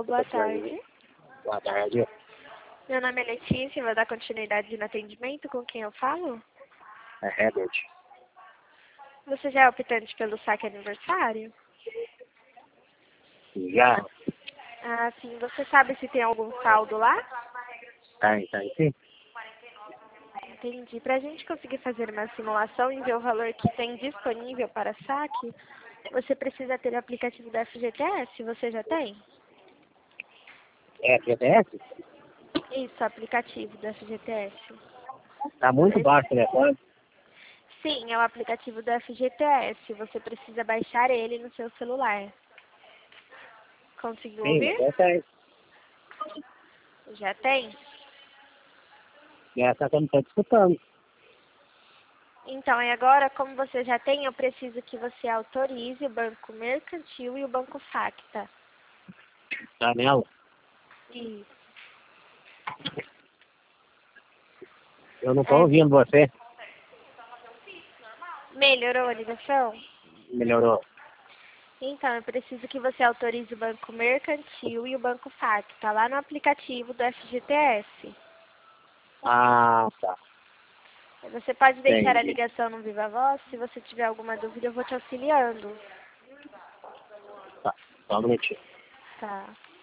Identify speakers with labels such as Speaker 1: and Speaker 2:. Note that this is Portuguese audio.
Speaker 1: boa tarde.
Speaker 2: Boa tarde.
Speaker 1: Meu nome é Letícia, vou dar continuidade no atendimento. Com quem eu falo?
Speaker 2: É Herbert.
Speaker 1: Você já é optante pelo saque aniversário?
Speaker 2: Já?
Speaker 1: Ah, sim. Você sabe se tem algum saldo lá?
Speaker 2: Tá sim.
Speaker 1: Entendi. Para a gente conseguir fazer uma simulação e ver o valor que tem disponível para saque, você precisa ter o aplicativo da FGTS. Você já tem?
Speaker 2: É FGTS?
Speaker 1: Isso, o aplicativo da FGTS.
Speaker 2: Tá muito baixo o telefone.
Speaker 1: Sim, é o aplicativo do FGTS. Você precisa baixar ele no seu celular. Conseguiu
Speaker 2: Sim,
Speaker 1: ouvir?
Speaker 2: eu tenho.
Speaker 1: Já tem?
Speaker 2: Só que eu não tô te escutando.
Speaker 1: Então, e agora, como você já tem, eu preciso que você autorize o Banco Mercantil e o Banco Facta.
Speaker 2: Tá nela?
Speaker 1: Isso.
Speaker 2: Eu não tô ouvindo você.
Speaker 1: Melhorou a ligação?
Speaker 2: Melhorou.
Speaker 1: Então, eu preciso que você autorize o Banco Mercantil e o Banco Facta lá no aplicativo do FGTS.
Speaker 2: Ah, tá.
Speaker 1: Você pode deixar a
Speaker 2: Entendi.
Speaker 1: ligação no Viva Voz. Se você tiver alguma dúvida, eu vou te auxiliando.
Speaker 2: Tá. Só um minutinho.
Speaker 1: Tá.